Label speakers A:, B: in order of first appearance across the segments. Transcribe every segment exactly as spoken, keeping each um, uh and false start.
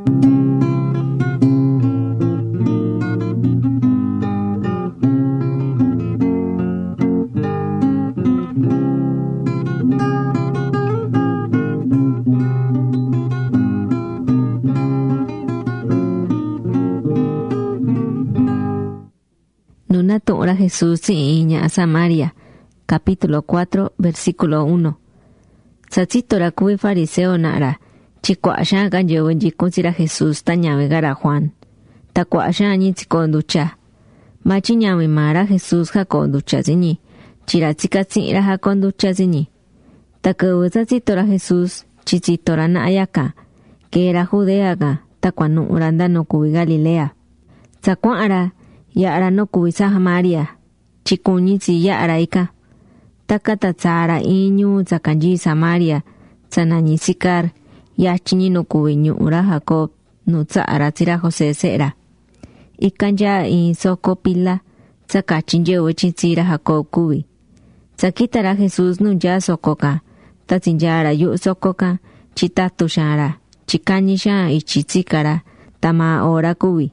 A: Nuna tu'ra Jesús tsi'i ña'a Samaria, capítulo cuatro, versículo uno. Tsatsitora kuvi fariseo na'ra, chi kua'a xaan ka nyɨvɨ nyikun tsira Jesús ta ñavigara Juan. Ta kua'a xaan ñi tsikoo nducha. Ma chi ñavi maara Jesús jakoo nducha tsiñi, chira tsika tsi'ira jakoo nducha tsiñi. Ta kɨvɨ tsatsitora Jesús, chi tsitora na'a yaka, keera Judea ka, ta kuanu'ura nda nu kuvi Galilea. Tsa kua'ara, ya'ara nu kuvi Samaria, chi kuñi tsi ya'ara ika. Taka ta tsara in ñuu tsa kanyi Samaria, tsa nañi Sicar, yachiñi nu kuvi ñu'ura Jacob, nu tsa'ara tsira José se'era. Ika nyaa in soko pila, tsa kachi nyɨvɨ chi tsira Jacob kuvi. Tsa kitara Jesús nu nyaa soko ka, ta tsinyaara yu'u soko ka, chi tatu xaanra, chi kañi xaan ichi tsikara, ta maa ora kuvi.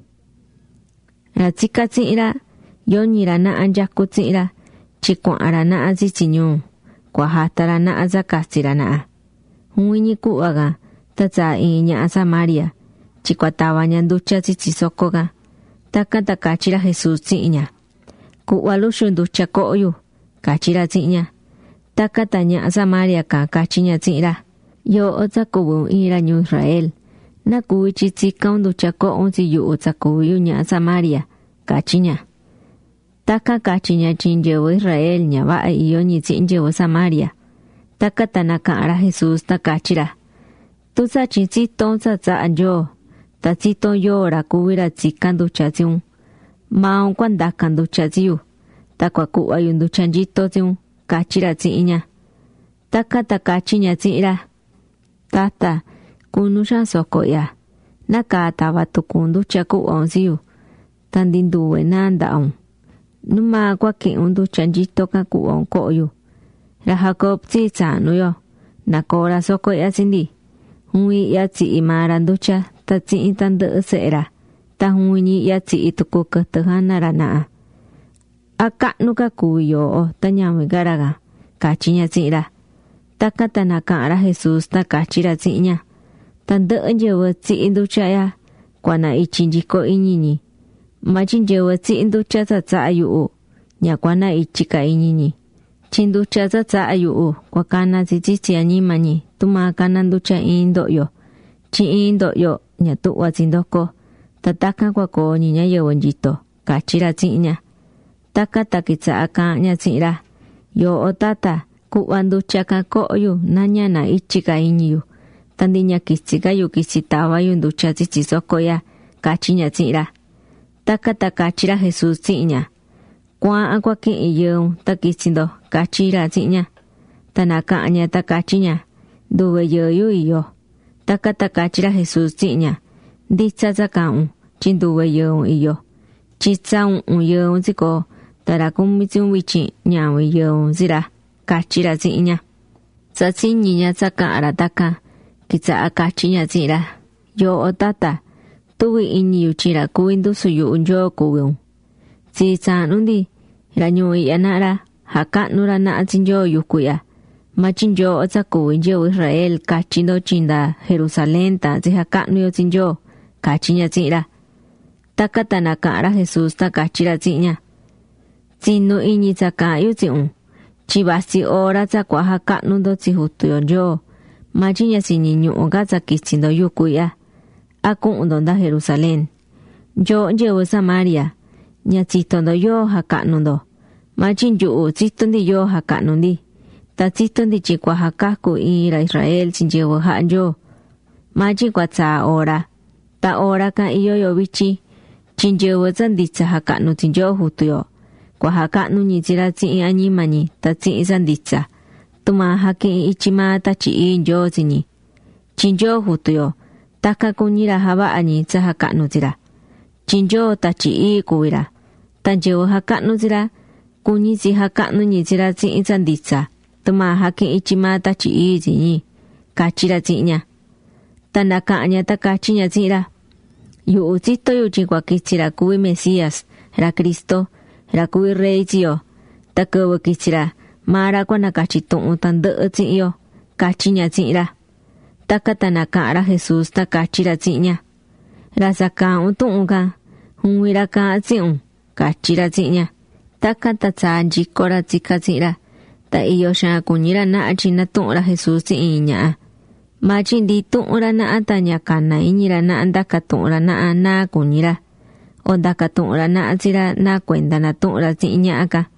A: Ra tsika tsi'ira, yoñira na'a nyaku tsi'ira, chi kua'ara na'a tsitsi ñuu, kuajatara na'a tsakatsira na'a. Huiñi ku'va ka, ta tsaa in ña'a Samaria, chi kuatavaña nducha tsitsi soko ka. Taka ta kachira Jesús tsi'iña. Ku'va luxu nducha ko'yu, kachira tsi'iña. Taka ta ña'a Samaria ka kachiña tsi'ira. Yo'o tsa kuvi ira ñuu Israel, na kuvi chi tsikaun nducha ko'un tsi yu'u tsa kuvi yu ña'a Samaria, kachiña. Taka kachiña chi nyɨvɨ Israel ña va'a iyo ñi tsi'i nyɨvɨ Samaria. Taka ta naka'ara Jesús ta kachira. Tu tsa chi tsitoun tsa tsa'a Nyoo, ta tsitoun yoora kuvira tsika nducha tsiun. Maun kuandaka nducha tsiyu, ta kuaku'va yu nducha nyito tsiun, kachira tsi'iña. Taka ta kachiña tsi'ira. Tata, kunu xaan soko ya, naka tava tuku nducha ku'vaun tsiyu, ta ndi nduve na nda'un. Numa kuaki'un nducha nyito ka ku'vaun ko'yu. Ra Jacob tsi tsa'nu yo, nakora soko ya tsindi. Hui ya tsi'i maara nducha, ta tsi'i ta ndɨ'ɨ se'era, ta huiñi ya tsi'i tuku kɨtɨ janara na'a. A ka'nu ka kuvi yo'o ta ñavigara ka, kachiña tsi'ira. Taka ta naka'ara Jesús ta kachira tsi'iña. Ta ndɨ'ɨ nyɨvɨ tsi'i nducha ya, kuana ichi nyiko iñiñi. Machi nyɨvɨ tsi'i nducha tsa tsa'a yu'u, ña kuana ichi ka iñiñi. Chi nducha tsa tsa'a yu'u, kuakana tsitsitsi añimañi, tuma kana nducha in ndo'yo. Chi in ndo'yo, ña tu'va tsindoko, ta taka kuako ñi ñayɨvɨ nyito, kachira tsi'iña. Taka ta kitsa'a ka'ña tsi'ira. Yo'o tata, ku'va nducha ka ko'yu, na ñana ichi ka iñiyu. Ta ndi ña kitsi ka yu kitsi tavayu nducha tsitsi soko ya, kachiña tsi'ira. Taka ta kachira Jesús tsi'iña. Kua'a kuaki'i yɨun ta kitsindo, kachira tsi'iña. Ta naka'ña ta kachiña. Nduve yɨyu iyo. Taka ta kachira Jesús tsi'iña. Nditsa tsa ka'un, chi nduve yɨun iyo. Chi tsa u'un yɨun tsiko, tara kumi tsiun vichi ñavi yɨun tsira, kachira tsi'iña. Tsa tsiñiña tsa ka'ara taka, kitsa'a kachiña tsi'ira. Yo'o tata, tuvi iñiyu chira kuvi ndusu yu'u Nyoo kuviun. Tsi tsa'nu ndi, ra ñuu i'ya na'ra, jaka'nura na'a tsi Nyoo yuku ya. Machi Nyoo tsa kuvi nyɨvɨ Israel kachindo chinda Jerusalén ta tsi jaka'nu yo tsi Nyoo, kachiña tsi'ira. Taka ta naka'ara Jesús ta kachira tsi'iña. Tsinu iñi tsa ka'yu tsi'un, chi vasi ora tsa kua jaka'nundo tsi jutuyo Nyoo, machi ña siñi ñu'u ka tsa kitsindo yuku ya. A ku'undo nda Jerusalén. Nyoo nyɨvɨ Samaria, ña tsitondo yoo jaka'nundo. Machi nyu'u tsito ndi yoo jaka'nu ndi. Ta tsito ndi chi kua jakaku in ra Israel tsi nyɨvɨ ja'a Nyoo. Machi kua tsaa ora. Ta ora ka iyo yo vichi, chi nyɨvɨ tsa nditsa jaka'nu tsi Nyoo jutuyo. Kua jaka'nu ñi tsira tsi'i añimañi, ta tsi'i tsa nditsa. Tuma jaki'i ichi maa ta chi'i Nyoo tsiñi. Chi Nyoo jutuyo, taka kuñira java'añi tsa jaka'nu tsira. Chi Nyoo ta chi'i kuvira. Ta nyɨvɨ jaka'nu tsira, kuñi tsi jaka'nu ñi tsira tsi'i tsa nditsa. Tuma jaki'i ichi maa ta chi'i tsiñi, kachira tsi'iña. ta naka'ña ta kachi ña tsi'in ra: yu'u tsitoyu tyi kuakityi ra kuvi Mesías, ra Kristo, ra kuvi rey tsi yo. Ta kɨvɨ kityi ra, maa ra kuanakatyi tu'un tandɨ'ɨ tsi'in yo, kachi ña tsi'in ra. Taka ta naka'an ra Jesús ta kachi ra tsi'in ña: ra saka'un tu'un kan, juvi ra ka'an tsi'un, kachi ra tsi'in ña. Taka ta tsaa nyiko ra tsika tsi'in ra. Ta iyo xaan kuñi ra na'a tyi natu'un ra Jesús tsi'in ña'a. Maa tyi ndi tu'un ra na'a ta ña kana iñi ra na'a ndaka tu'un ra na'a naa kuñi ra. O ndaka tu'un ra na'a tsi ra naa kuenda natu'un ra tsi'in ña'a ka.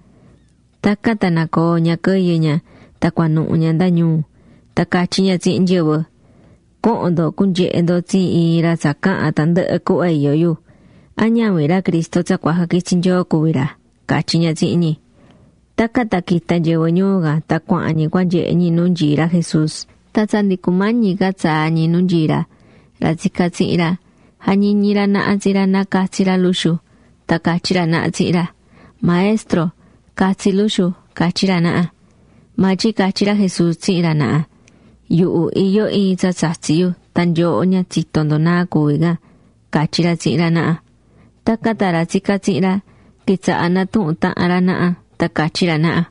A: Taka ta nakoo ña kɨyɨ ña ta kuanu'u ña nda ñuu. Ta kachi ña tsi'in nyɨvɨ: ko'on ndo kunye'e ndo tsi'in iin ra saka'an tandɨ'ɨ ku'va iyo yu. A ñavi ra Kristo tsa kuajakityi Nyoo kuvi ra, kachi ña tsi'in ñi. Taka ta kita nyɨvɨ ñuu ka ta kua'an ñi kuanye'e ñi nu ndyii ra Jesús. Ta tsa ndi kumañi ka tsaa ñi nu ndyii ra. Ra tsika tsi'in ra, jañiñi ra na'a tsi ra na katsi ra luxu. Ta kachi ra na'a tsi'in ra: maestro, katsi luxu, kachi ra na'a. Maa tyi kachi ra Jesús tsi'in ra na'a: yu'u iyo iin tsa tsatsi yu, ta nyo'o ña tsito ndo naa kuvi ka, kachi ra tsi'in ra na'a. Taka ta ra tsika tsi'in ra, kitsa'a natu'un ta'an ra na'a. Ta kachi ra na'a: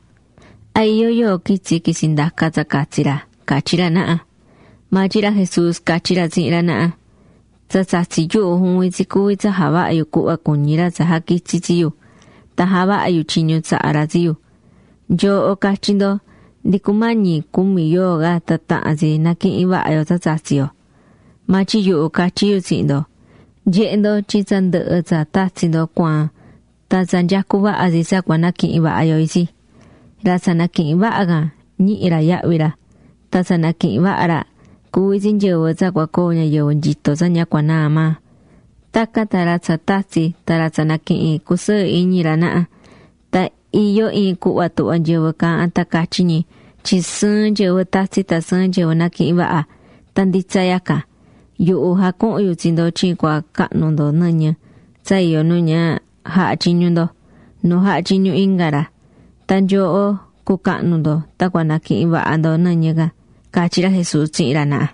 A: a iyo yo kitsi kisi ndaka tsa katsi ra, kachi ra na'a. Maa tyi ra Jesús kachi ra tsi'in ra na'a: tsa tsatsi yu'u juvi tsi kuvi tsa java'a yu ku'va kuñi ra tsa jakitsi tsi yu, ta java'a yu tyiñu tsa'a ra tsi yu. Nyo'o kachi ndo ndi kumañi kumi yoo ka ta ta'an tsi naki'in va'a yo tsa tsatsi yo. Maa tyi yu'u kachi yu tsi'in ndo: nye'e ndo tyi tsa ndɨ'ɨ tsa tatsi ndo kuaan, ta tsa nyaku va'a tsi tsa kuanaki'in va'a yo itsi. Ra tsa naki'in va'a ka ñi'i ra ya'vi ra. Ta tsa naki'in va'a ra, kuvi tsi nyɨvɨ tsa kuakoo ñayɨvɨ nyito tsa ña kuanaa maa. Taka ta ra tsa tatsi ta ra tsa naki'in kusɨɨ iñi ra na'a. Ta iyo iin ku'va tu'va nyɨvɨ ka'an ta kachi ñi tyi sɨɨn nyɨvɨ tatsi ta sɨɨn nyɨvɨ naki'in va'a. Ta nditsa yaka, yu'u jaku'un yu tsi ndo tyi kuaka'nu ndo nɨñɨ tsa iyo nu ña ja'a tyiñu ndo, nu ja'a tyiñu inga ra. Ta nyo'o kuka'nu ndo ta kuanaki'in va'a ndo nɨñɨ ka, kachi ra Jesús tsi'in ra na'a.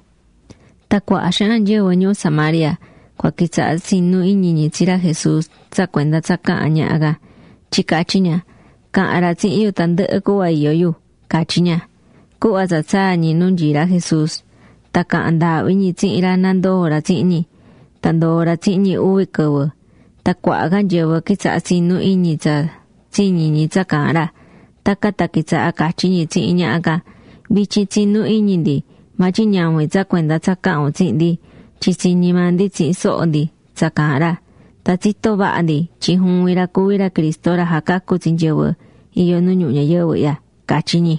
A: Ta kua'a xaan nyɨvɨ ñuu Samaria kuakitsa'a sinu iñi ñi tsi ra Jesús tsa kuenda tsa ka'an ña'a ka, tyi kachi ña: ka'an ra tsi'in yu tandɨ'ɨ ku'va iyo yu, kachi ña. Ku'va tsa tsaa ñi nu ndyii ra Jesús, ta ka'an nda'vi ñi tsi'in ra na ndoo ra tsi'in ñi. Ta ndoo ra tsi'in ñi uvi kɨvɨ. Ta kua'a ka nyɨvɨ kitsa'a sinu iñi tsa tsiñi ñi tsa ka'an ra. Taka ta kitsa'a kachi ñi tsi'in ña'a ka: vityin tsinu iñi ndi, maa tyi ñawi tsa kuenda tsa ka'un tsi'in ndi, tyi tsiñi maa ndi tsi'in so'o ndi tsa ka'an ra. Ta tsito va'a ndi tyi juvi ra kuvi ra Kristo ra jakaku tsi nyɨvɨ iyo nu ñu'u ñayɨvɨ ya, kachi ñi.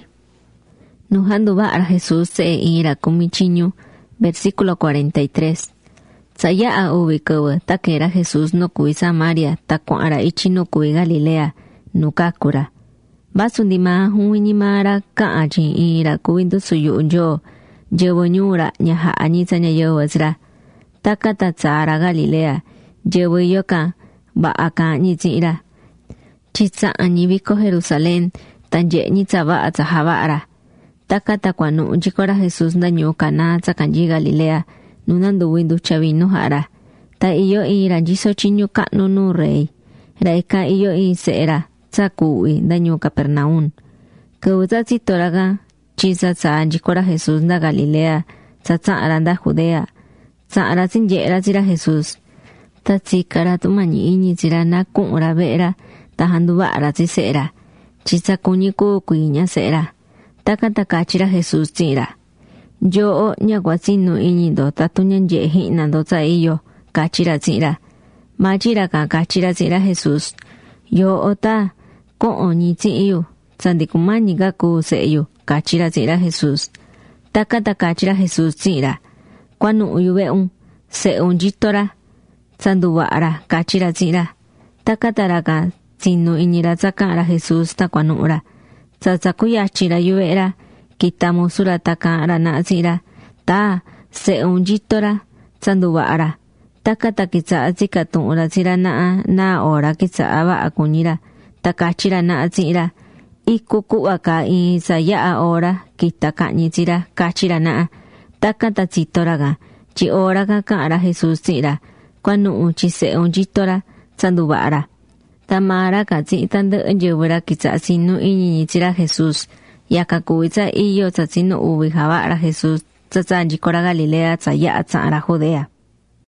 A: Nu janduva'a ra Jesús se'e iin ra kumi tyiñu. Versículo cuarenta y tres. Tsa ya'a uvi kɨvɨ ta kee ra Jesús nu kuvi Samaria ta kua'an ra ityi nu kuvi Galilea, nu kaku ra. Vasu ndi maa juvi ñi maa ra ka'an tyi iin ra kuvi ndusu yu'u Nyoo, nyɨvɨ ñuu ra ña ja'a ñi tsa ñayɨvɨ tsi ra. Taka ta tsaa ra Galilea, nyɨvɨ iyo ka va'a ka'an ñi tsi'in ra. Tyi tsa'an ñi viko Jerusalén ta nye'e ñi tsa va'a tsa java'a ra. Taka ta kuanu'u nyiko ra Jesús nda ñuu Caná tsa kanyi Galilea, nu nanduvi nducha vinu ja'a ra. Ta iyo iin ra nyiso tyiñu ka'nu nuu rey. Ra ika iyo iin se'e ra tsa ku'vi nda ñuu Capernaum. Kɨvɨ tsa tsito ra ka, tyi tsa tsaa nyiko ra Jesús nda Galilea, tsa tsa'an ra nda Judea. Tsa'an ra tsinye'e ra tsi ra Jesús. Ta tsika ra tumañi iñi tsi ra na ku'un ra ve'e ra ta janduva'a ra tsi se'e ra, tyi tsa kuñi kuu kuii ña se'e ra. Taka ta kachi ra Jesús tsi'in ra: nyo'o ña kuatsinu iñi ndo tatu ña nye'e ji'na ndo tsa iyo, kachi ra tsi'in ra. Maa tyi ra ka kachi ra tsi'in ra Jesús: yo'o ta ko'on ñi tsi'in yu, tsa ndi kumañi ka kuu se'e yu, kachi ra tsi'in ra Jesús. Taka ta kachi ra Jesús tsi'in ra: kuanu'u yu ve'un, se'un nyito ra, tsa nduva'a ra, kachi ra tsi'in ra. Taka ta ra ka tsinu iñi ra tsa ka'an ra Jesús ta kuanu'u ra. Tsa tsa kuyachin ra yuve'e ra, kita musu ra ta ka'an ra na'a tsi'in ra: ta se'un nyito ra, tsa nduva'a ra. Taka ta kitsa'a tsika tu'un ra tsi ra na'a na ora kitsa'a va'a kuñi ra. Ta kachi ra na'a tsi'in ra: iku ku'va ka iin tsa ya'a ora kita ka'ñi tsi ra, kachi ra na'a. Taka ta tsito ra ka, Chi ora ka ka'an ra Jesús tsi'in ra kuanu'u chi se'un nyito ra tsa nduva'a ra. Ta maa ra ka tsi'in tandɨ'ɨ nyɨvɨ ra kitsa'a sinu iñi ñi tsi ra Jesús. Yakan kuvi tsa iyo tsa tsinu uvi java'a ra Jesús tsa tsa nyiko ra Galilea tsa ya'a tsa'an ra Judea.